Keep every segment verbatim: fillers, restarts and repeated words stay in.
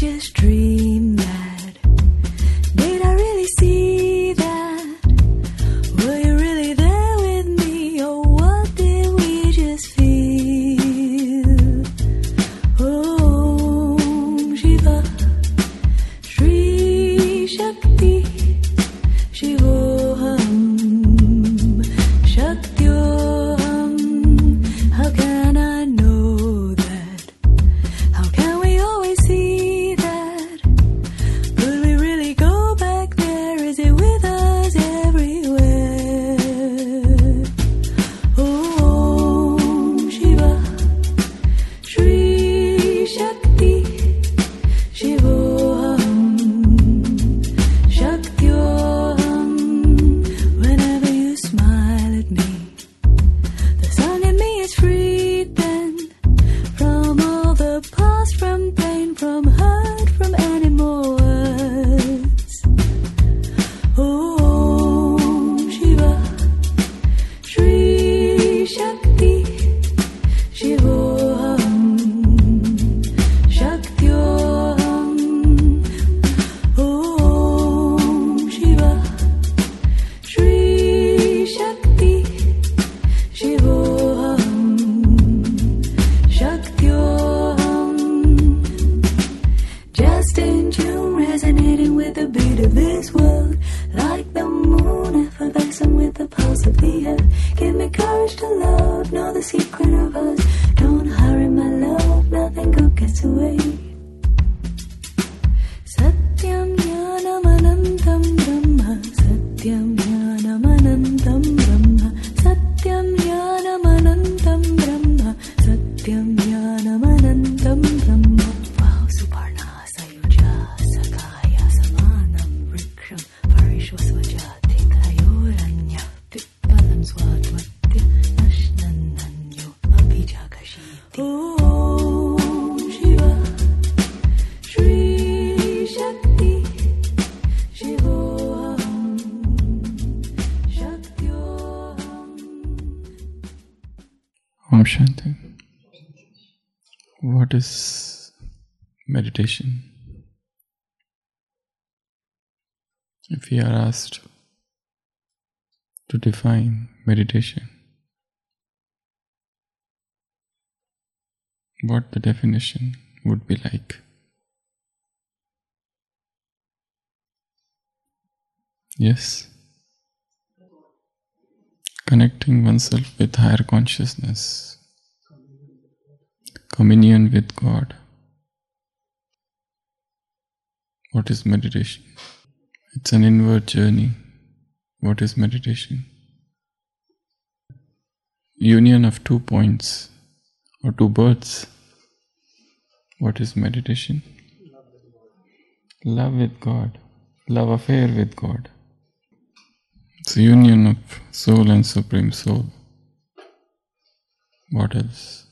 just dream that? Did I really see that? Were you really there with me, or what did we just feel? Om Shiva Shri Shakti Shivoham Shaktyoham. How can I know that? How can we always see that? Could we really go back there? Is it with us everywhere? Om Shiva Shri Shakti Shivoham Shaktyoham. Whenever you smile at me, the song in me is freed then from all the past, from pain, from hurt, from any more words. Om Shiva Shri Shakti Shivoham Shaktyoham. Om Shiva Shri Shakti Shivoham Shaktyoham. Just in tune, resonating with the beat of this world, like the moon, effervescent with the pulse of the earth. Give me courage to love, know the secret of us. Don't hurry, my love, nothing good gets away. Satyam Jnanam Anantam Brahma, Satyam Jnanam Anantam Brahma, Satyam Jnanam Anantam Brahma, Satyam Jnanam Anantam Brahma. Wow, Suparna Sayuja Sakaya Samanam Vriksham Parishwasvajati Tayoranya Pipalam Swadvatya Nashnananyo Abhijakashiti. Om Shiva Shri Shakti Shivoham Shaktyoham. Om Shanti. What is meditation? If we are asked to define meditation, what the definition would be like? Yes, connecting oneself with higher consciousness, communion with God. What is meditation? It's an inward journey. What is meditation? Union of two points or two births. What is meditation? Love with God, love affair with God. It's a union of soul and Supreme Soul. What else?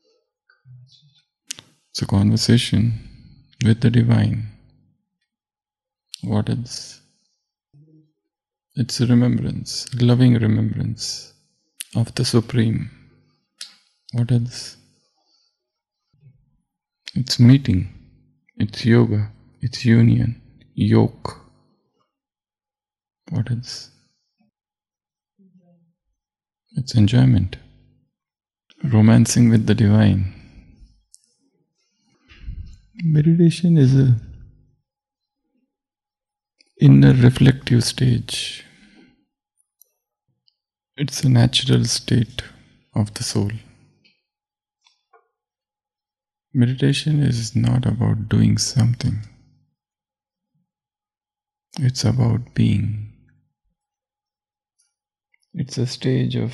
It's a conversation with the Divine. What else? It's a remembrance, loving remembrance of the Supreme. What else? It's meeting, it's yoga, it's union, yoke. What else? It's enjoyment, romancing with the Divine. Meditation is a inner reflective stage. It's a natural state of the soul. Meditation is not about doing something. It's about being. It's a stage of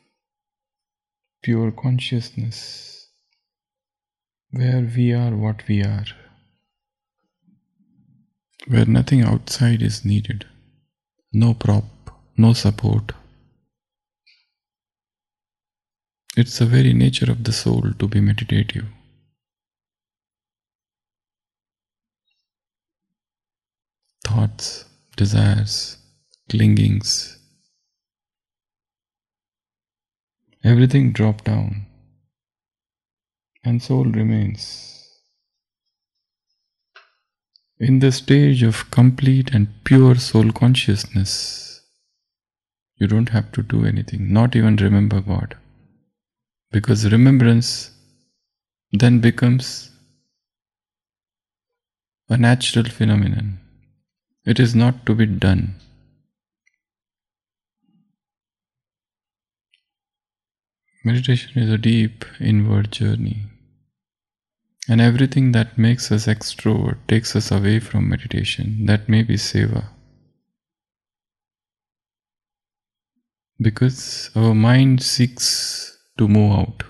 pure consciousness where we are what we are, where nothing outside is needed, no prop, no support. It's the very nature of the soul to be meditative. Thoughts, desires, clingings, everything drop down and soul remains. In the stage of complete and pure soul consciousness, you don't have to do anything, not even remember God. Because remembrance then becomes a natural phenomenon. It is not to be done. Meditation is a deep inward journey. And everything that makes us extrovert takes us away from meditation. That may be seva. Because our mind seeks to move out.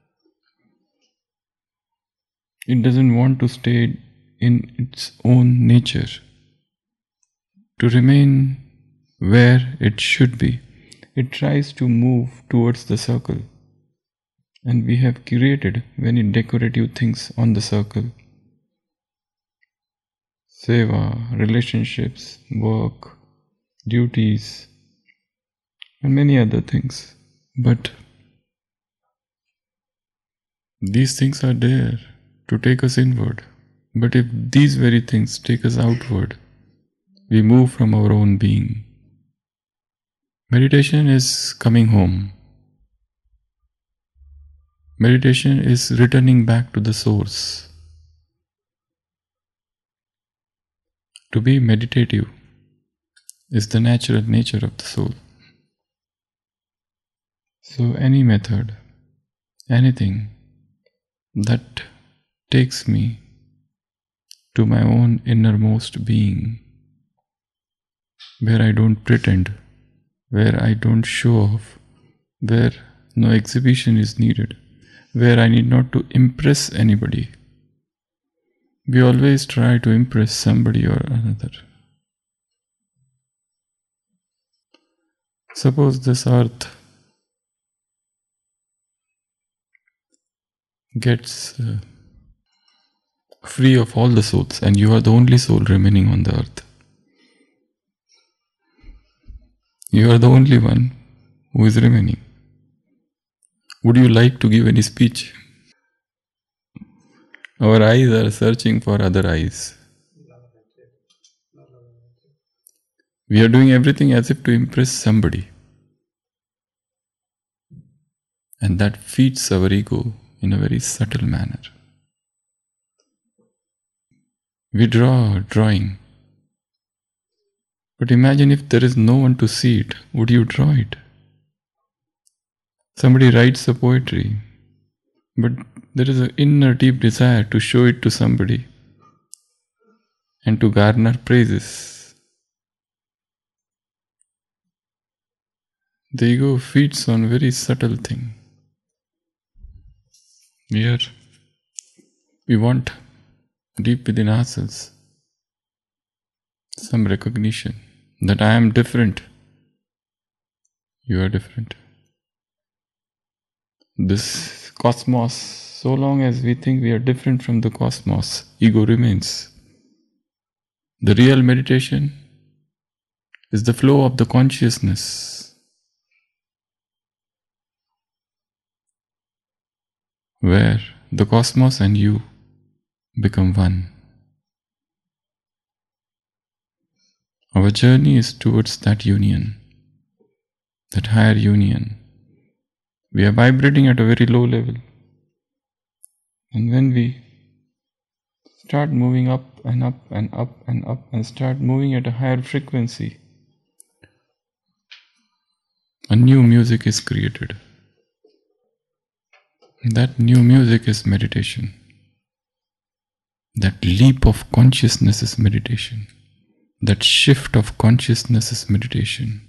It doesn't want to stay in its own nature, to remain where it should be. It tries to move towards the circle. And we have created many decorative things on the circle. Seva, relationships, work, duties, and many other things. But these things are there to take us inward. But if these very things take us outward, we move from our own being. Meditation is coming home. Meditation is returning back to the source. To be meditative is the natural nature of the soul. So any method, anything that takes me to my own innermost being, where I don't pretend, where I don't show off, where no exhibition is needed, where I need not to impress anybody. We always try to impress somebody or another. Suppose this earth gets uh, free of all the souls and you are the only soul remaining on the earth. You are the only one who is remaining. Would you like to give any speech? Our eyes are searching for other eyes. We are doing everything as if to impress somebody. And that feeds our ego in a very subtle manner. We draw a drawing. But imagine if there is no one to see it, would you draw it? Somebody writes a poetry, but there is an inner deep desire to show it to somebody and to garner praises. The ego feeds on very subtle thing. Here, we want deep within ourselves some recognition that I am different. You are different. This cosmos, so long as we think we are different from the cosmos, ego remains. The real meditation is the flow of the consciousness, where the cosmos and you become one. Our journey is towards that union, that higher union. We are vibrating at a very low level. And when we start moving up and up and up and up and start moving at a higher frequency, a new music is created. That new music is meditation. That leap of consciousness is meditation. That shift of consciousness is meditation.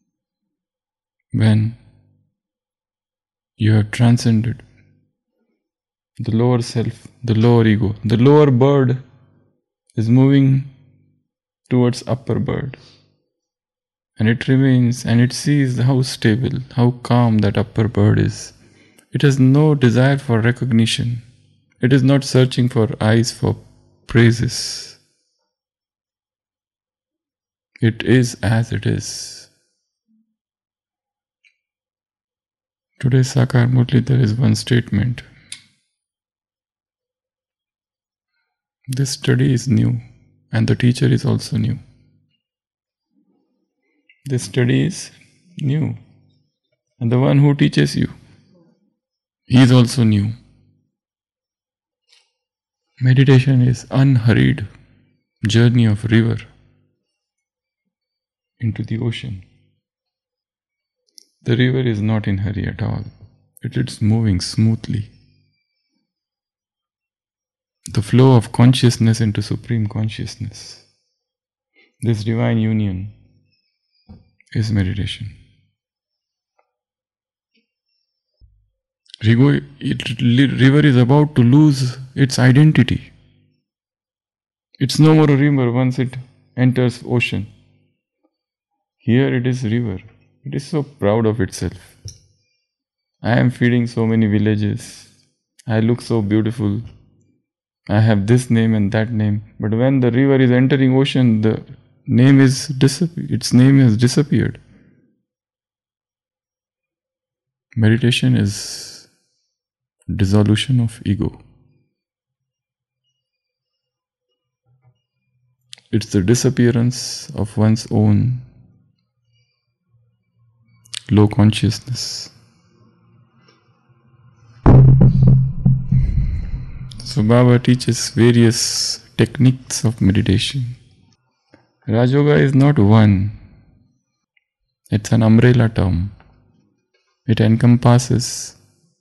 When you have transcended the lower self, the lower ego, the lower bird is moving towards upper bird. And it remains and it sees how stable, how calm that upper bird is. It has no desire for recognition. It is not searching for eyes for praises. It is as it is. Today, Sakar Murli, there is one statement. This study is new. and the teacher is also new. The study is new, and the one who teaches you, he is also new. Meditation is unhurried journey of river into the ocean. The river is not in hurry at all. It is moving smoothly. The flow of consciousness into supreme consciousness. This divine union is meditation. River is about to lose its identity. It's no more a river once it enters ocean. Here it is river. It is so proud of itself. I am feeding so many villages. I look so beautiful. I have this name and that name. But when the river is entering ocean, the name is disappeared. Its name has disappeared. Meditation is dissolution of ego. It's the disappearance of one's own low consciousness. So Baba teaches various techniques of meditation. Raj Yoga is not one. It's an umbrella term. It encompasses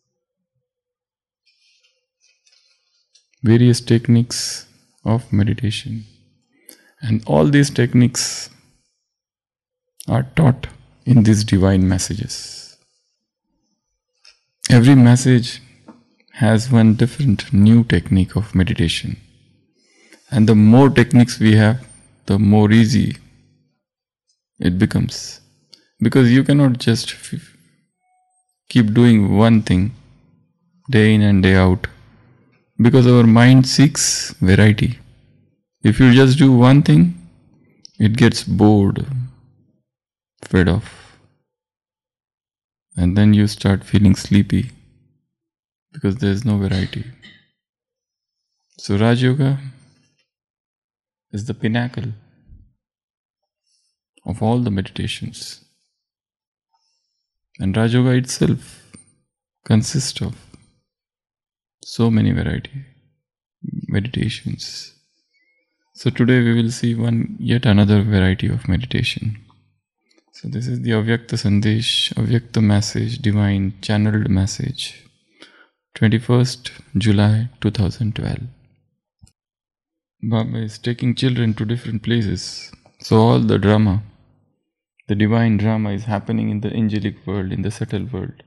various techniques of meditation. And all these techniques are taught in these divine messages. Every message has one different new technique of meditation. And the more techniques we have, the more easy it becomes. Because you cannot just f- keep doing one thing day in and day out. Because our mind seeks variety. If you just do one thing, it gets bored, fed off. And then you start feeling sleepy because there is no variety. So Raj Yoga is the pinnacle of all the meditations. And Raj Yoga itself consists of so many variety meditations. So today we will see one yet another variety of meditation. So this is the Avyakta Sandesh, Avyakta message, divine channeled message, twenty-first July twenty twelve. Baba is taking children to different places. So all the drama, the divine drama is happening in the angelic world, in the subtle world.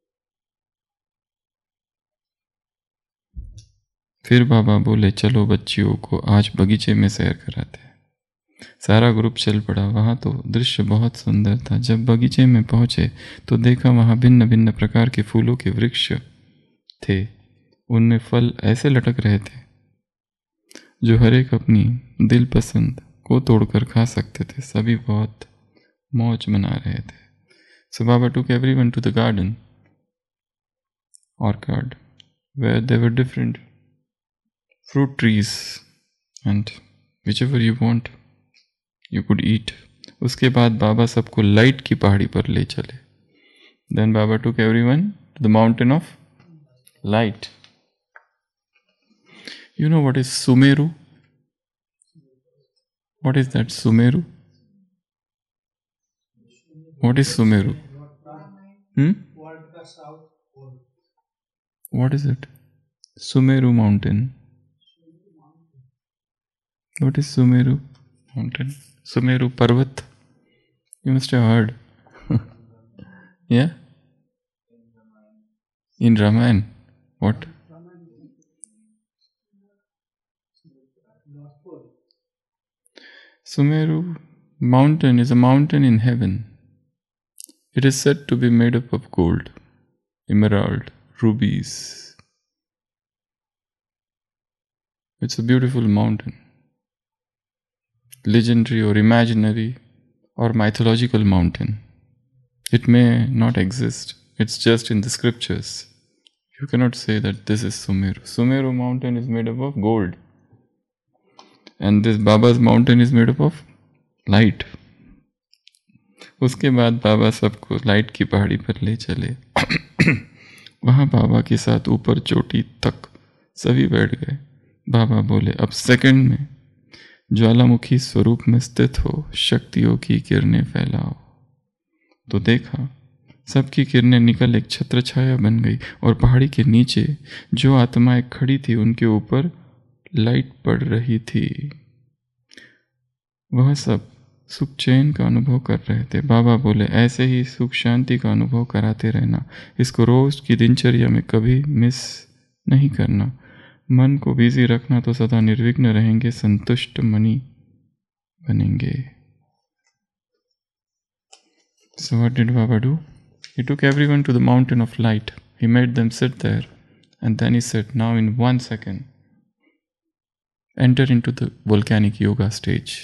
फिर बाबा बोले चलो बच्चियों को आज बगीचे में सैर कराते हैं। सारा ग्रुप चल पड़ा। वहाँ तो दृश्य बहुत सुंदर था। जब बगीचे में पहुँचे तो देखा वहाँ भिन्न भिन्न प्रकार के फूलों के वृक्ष थे। उनमें फल ऐसे लटक रहे थे जो हर एक अपनी दिल पसंद को तोड़कर खा सकते थे। सभी बहुत मौज मना रहे थे। So Baba took everyone to the garden, orchard, where there were different fruit trees and whichever you want you could eat. उसके बाद बाबा सबको लाइट की पहाड़ी पर ले चले. Then Baba took everyone to the mountain of light. You know what is Sumeru? What is that Sumeru? What is Sumeru? Hmm? What is it? Sumeru mountain. What is Sumeru mountain? Sumeru Parvat. You must have heard. Yeah? In Ramayana. What? Sumeru mountain is a mountain in heaven. It is said to be made up of gold, emerald, rubies. It's a beautiful mountain. Legendary or imaginary or mythological mountain. It may not exist. It's just in the scriptures. You cannot say that this is Sumeru. Sumeru mountain is made up of gold. And this Baba's mountain is made up of light. उसके बाद बाबा सबको light की पहाड़ी पर ले चले। वहाँ बाबा के साथ ऊपर चोटी तक सभी बैठ गए। बाबा बोले, अब सेकंड में ज्वालामुखी स्वरूप में स्थित हो, शक्तियों की किरणें फैलाओ। तो देखा, सबकी किरणें निकल एक छत्र छाया बन गई और पहाड़ी के नीचे जो आत्माएं खड़ी थी उनके ऊपर लाइट पड़ रही थी। वह सब सुख चैन का अनुभव कर रहे थे। बाबा बोले, ऐसे ही सुख शांति का अनुभव कराते रहना। इसको रोज की दिनचर्या में कभी मिस नहीं करना। मन को बिजी रखना तो सदा निर्विघ्न रहेंगे, संतुष्ट मनी बनेंगे। So what did Baba do? He took everyone to the mountain of light. He made them sit there and then he said, now in one second, enter into the volcanic yoga stage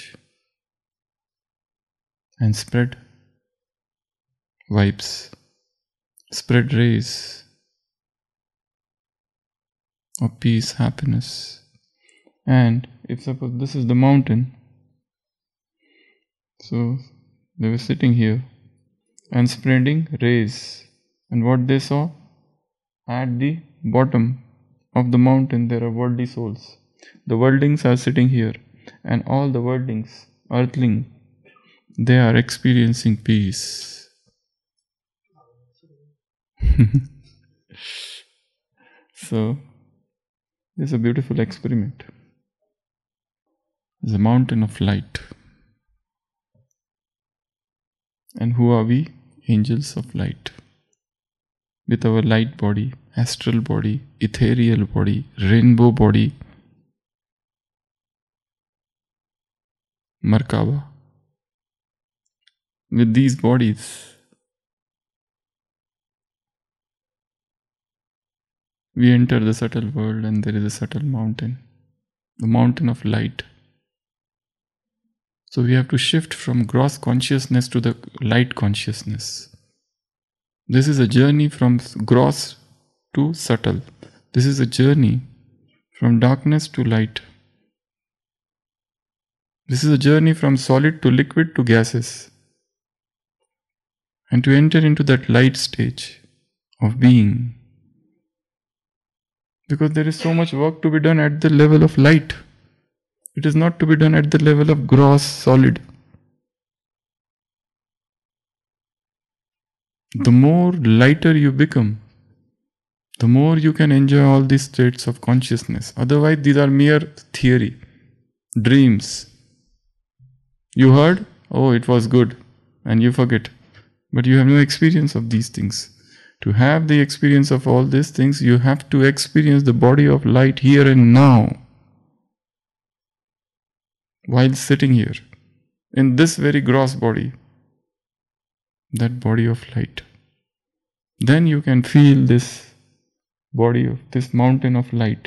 and spread vibes, spread rays of peace, happiness. And if suppose this is the mountain, so they were sitting here and spreading rays, and what they saw, at the bottom of the mountain there are worldly souls. The worldlings are sitting here, and all the worldlings, earthling, they are experiencing peace. So this is a beautiful experiment. It's a mountain of light. And who are we? Angels of light. With our light body, astral body, ethereal body, rainbow body, Merkaba. With these bodies, we enter the subtle world, and there is a subtle mountain, the mountain of light. So we have to shift from gross consciousness to the light consciousness. This is a journey from gross to subtle. This is a journey from darkness to light. This is a journey from solid to liquid to gases. And to enter into that light stage of being. Because there is so much work to be done at the level of light. It is not to be done at the level of gross, solid. The more lighter you become, the more you can enjoy all these states of consciousness. Otherwise, these are mere theory, dreams. You heard, oh, it was good, and you forget. But you have no experience of these things. To have the experience of all these things, you have to experience the body of light here and now. While sitting here, in this very gross body, that body of light. Then you can feel this body of this mountain of light.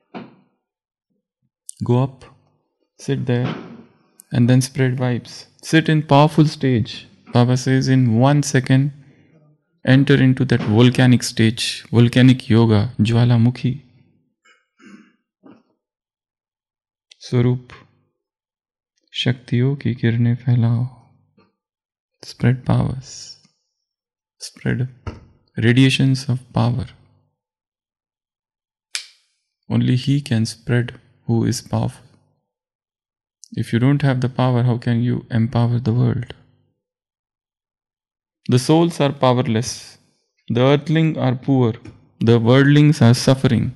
Go up, sit there, and then spread vibes. Sit in powerful stage. Baba says in one second, enter into that volcanic stage, volcanic yoga, Jwalamukhi. Swarup, Shaktiyon ki kirne phailao. Spread powers. Spread radiations of power. Only He can spread who is powerful. If you don't have the power, how can you empower the world? The souls are powerless. The earthlings are poor. The worldlings are suffering.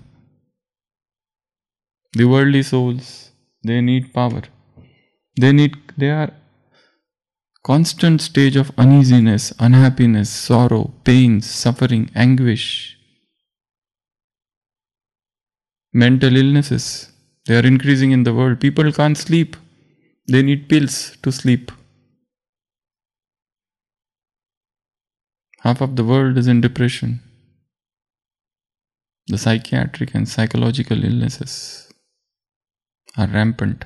The worldly souls, they need power. They need, they are constant stage of uneasiness, unhappiness, sorrow, pain, suffering, anguish. Mental illnesses, they are increasing in the world. People can't sleep. They need pills to sleep. Half of the world is in depression. The psychiatric and psychological illnesses are rampant.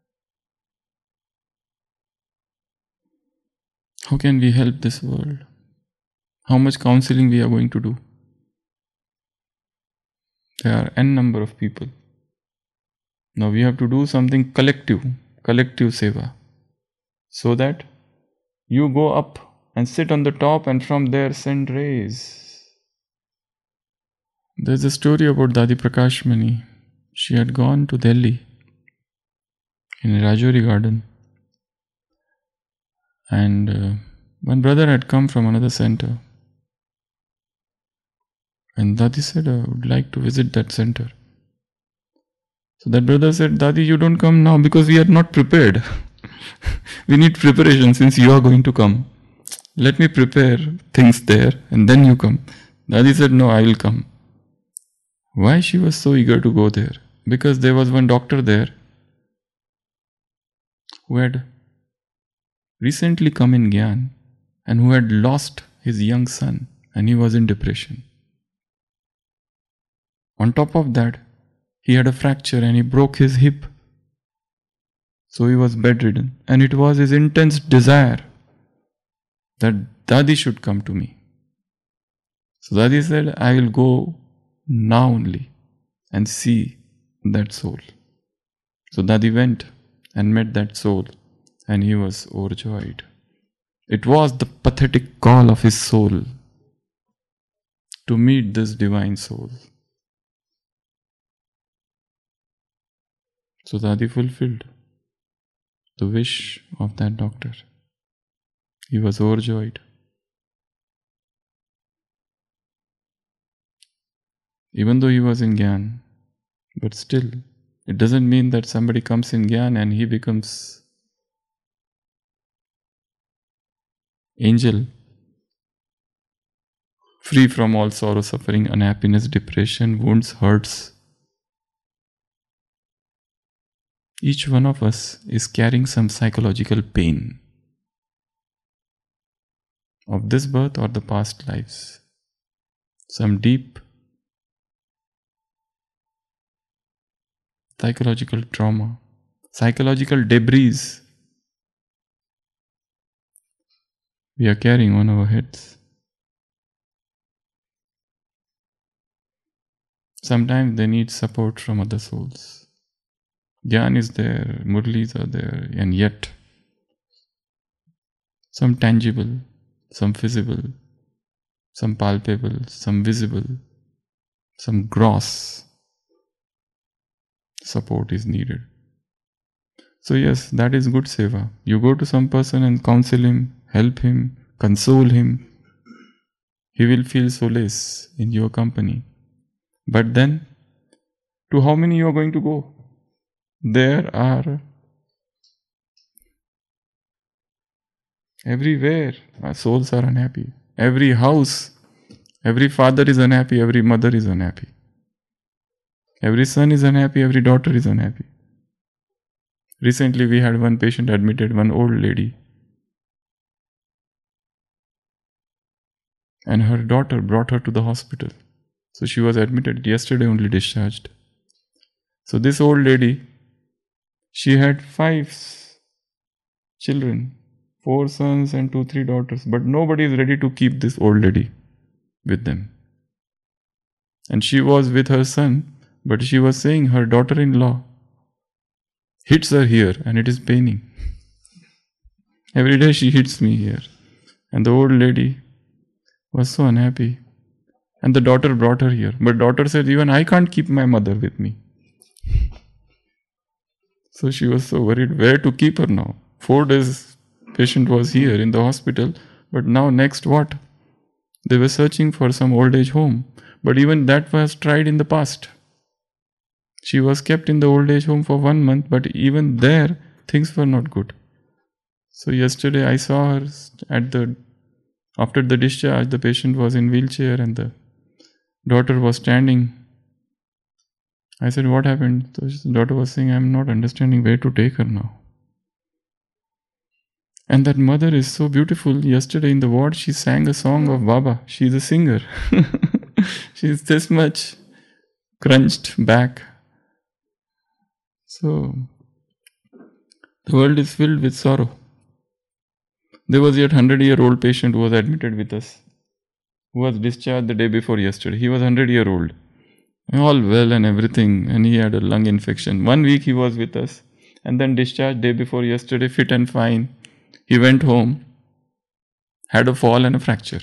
How can we help this world? How much counseling we are going to do? There are n number of people. Now we have to do something collective, collective seva, so that you go up and sit on the top and from there send rays. There's a story about Dadi Prakashmani. She had gone to Delhi in Rajouri garden, and uh, one brother had come from another center, and Dadi said, I would like to visit that center. So that brother said, Dadi, you don't come now because we are not prepared. We need preparation since you are going to come. Let me prepare things there and then you come. Dadi said, no, I will come. Why she was so eager to go there? Because there was one doctor there who had recently come in Gyan and who had lost his young son and he was in depression. On top of that, he had a fracture and he broke his hip. So he was bedridden, and it was his intense desire that Dadi should come to me. So Dadi said, I will go now only and see that soul. So Dadi went and met that soul, and he was overjoyed. It was the pathetic call of his soul to meet this divine soul. So Dadi fulfilled the wish of that doctor. He was overjoyed. Even though he was in Gyan, but still, it doesn't mean that somebody comes in Gyan and he becomes angel, free from all sorrow, suffering, unhappiness, depression, wounds, hurts. Each one of us is carrying some psychological pain of this birth or the past lives. Some deep psychological trauma, psychological debris we are carrying on our heads. Sometimes they need support from other souls. Gyan is there, Murlis are there, and yet some tangible, some visible, some palpable, some visible, some gross support is needed. So yes, that is good seva. You go to some person and counsel him, help him, console him. He will feel solace in your company. But then, to how many you are going to go? There are everywhere our souls are unhappy. Every house, every father is unhappy, every mother is unhappy. Every son is unhappy, every daughter is unhappy. Recently we had one patient admitted, one old lady. And her daughter brought her to the hospital. So she was admitted, yesterday only discharged. So this old lady, she had five children, four sons and two, three daughters, but nobody is ready to keep this old lady with them. And she was with her son, but she was saying her daughter-in-law hits her here and it is paining. Every day she hits me here. And the old lady was so unhappy. And the daughter brought her here. But daughter said, even I can't keep my mother with me. So she was so worried where to keep her now. Four days patient was here in the hospital, but now next what? They were searching for some old age home, but even that was tried in the past. She was kept in the old age home for one month, but even there things were not good. So yesterday I saw her at the, after the discharge, the patient was in wheelchair and the daughter was standing. I said, what happened? So the daughter was saying, I'm not understanding where to take her now. And that mother is so beautiful. Yesterday in the ward, she sang a song of Baba. She's a singer. She's this much crunched back. So, the world is filled with sorrow. There was yet hundred-year-old patient who was admitted with us, who was discharged the day before yesterday. He was hundred-year-old. all well and everything, and he had a lung infection. One week he was with us, and then discharged day before yesterday, fit and fine. He went home, had a fall and a fracture.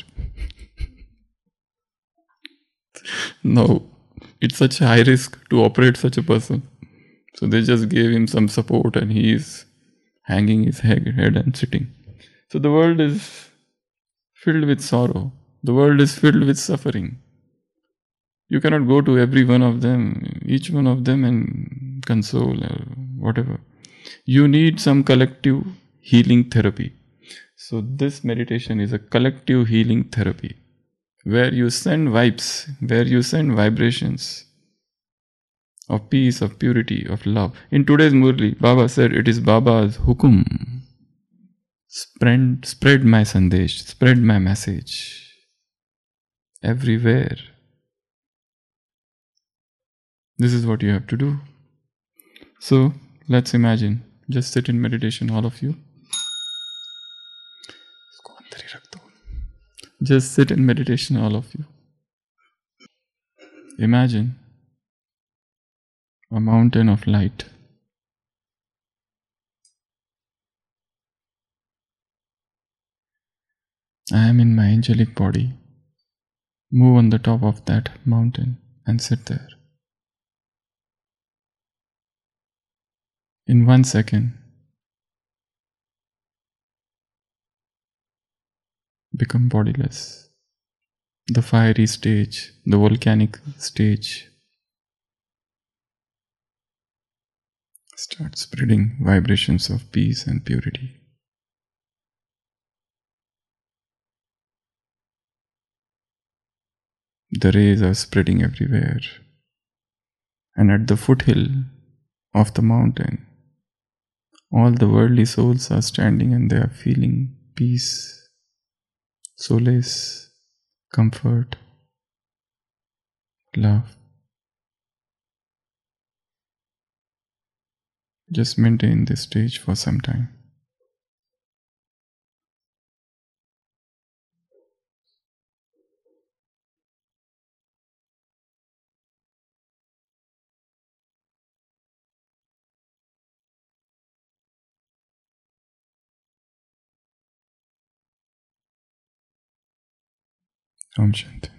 No, it's such high risk to operate such a person. So they just gave him some support, and he is hanging his head and sitting. So the world is filled with sorrow. The world is filled with suffering. You cannot go to every one of them, each one of them, and console or whatever. You need some collective healing therapy. So this meditation is a collective healing therapy where you send vibes, where you send vibrations of peace, of purity, of love. In today's Murli, Baba said it is Baba's hukum. Spread, spread my sandesh, spread my message everywhere. This is what you have to do. So let's imagine. Just sit in meditation, all of you. Just sit in meditation, all of you. Imagine a mountain of light. I am in my angelic body. Move on the top of that mountain and sit there. In one second, become bodiless. The fiery stage, the volcanic stage, start spreading vibrations of peace and purity. The rays are spreading everywhere. And at the foothill of the mountain, all the worldly souls are standing and they are feeling peace, solace, comfort, love. Just maintain this stage for some time. Om Shanti.